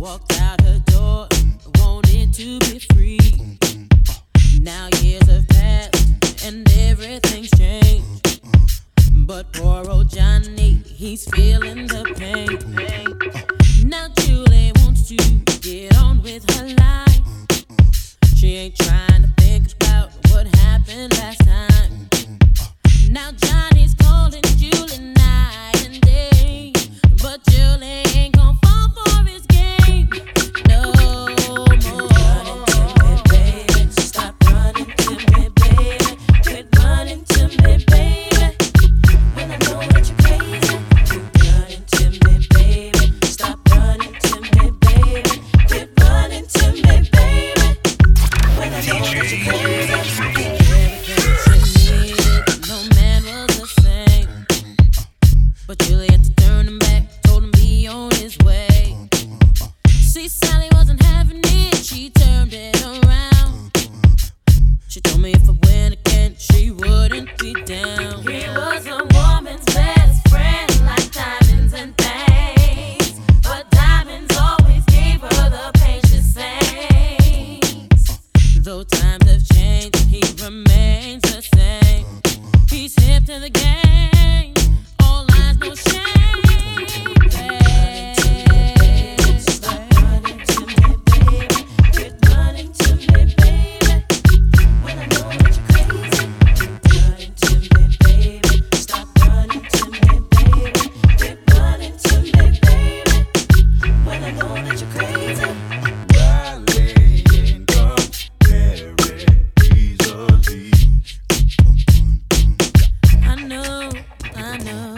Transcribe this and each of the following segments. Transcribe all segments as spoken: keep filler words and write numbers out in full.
Walked out her door, wanted to be free. Now years have passed and everything's changed. But poor old Johnny, he's feeling the pain. Now Julie wants to get on with her life. She ain't trying to think about what happened last time. Now Johnny's calling Julie night and day, but Julie ain't gon' fall for his game no more. Stop running to me, baby. Quit running to me, baby. When I know that you're crazy. Quit running to me, baby. Stop running to me, baby. Quit running to me, baby. When I know that you're crazy. But Julie had to turn him back, told him be on his way. See, Sally wasn't having it, she turned it around. She told me if I win again, she wouldn't be down. He was a woman's best friend, like diamonds and things. But diamonds always gave her the pain she sings. Though times have changed, he remains the same. He's hip to the game. No shame, babe. Stop running to me, baby. Quit running to me, baby. When I know that you're crazy. Quit running to me, baby. Stop running to me, baby. Quit running to me, baby. When I know that you're crazy. Rallying comes very easily. I know, I know.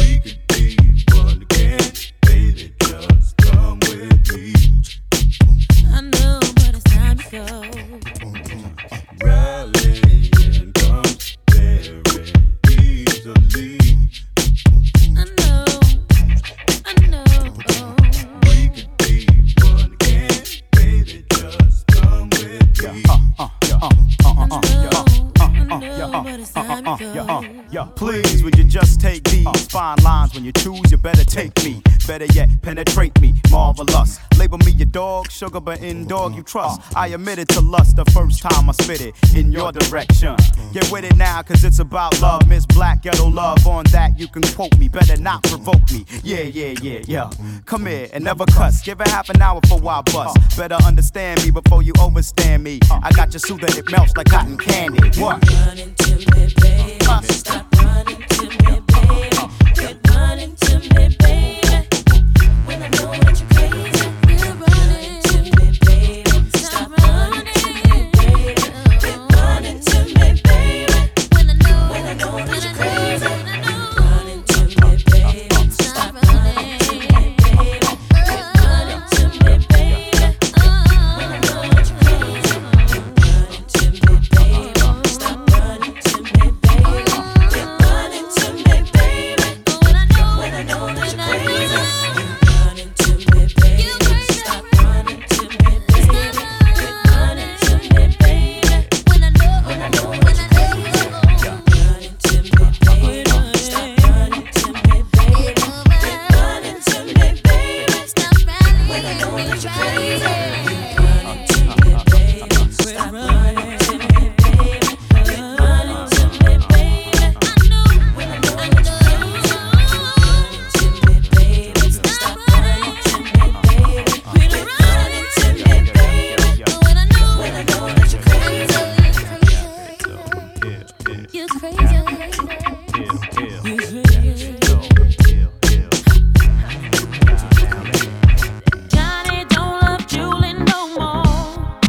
Rallying comes very easily. I know, I know. We could be one again, baby. Just come with me. Uh, uh, uh, uh, uh, uh, uh, Yo, please, would you just take these fine lines when you choose? You better take me. Better yet, penetrate me. Marvelous. Label me your dog, sugar, but in dog you trust. I admitted to lust the first time I spit it in your direction. Get with it now, cause it's about love. Miss Black Ghetto Love, on that you can quote me. Better not provoke me. Yeah, yeah, yeah, yeah. Come here and never cuss. Give it half an hour for I bust. Better understand me before you overstand me. I got your suit that it melts like cotton candy. What? Running to me, baby. Stop running.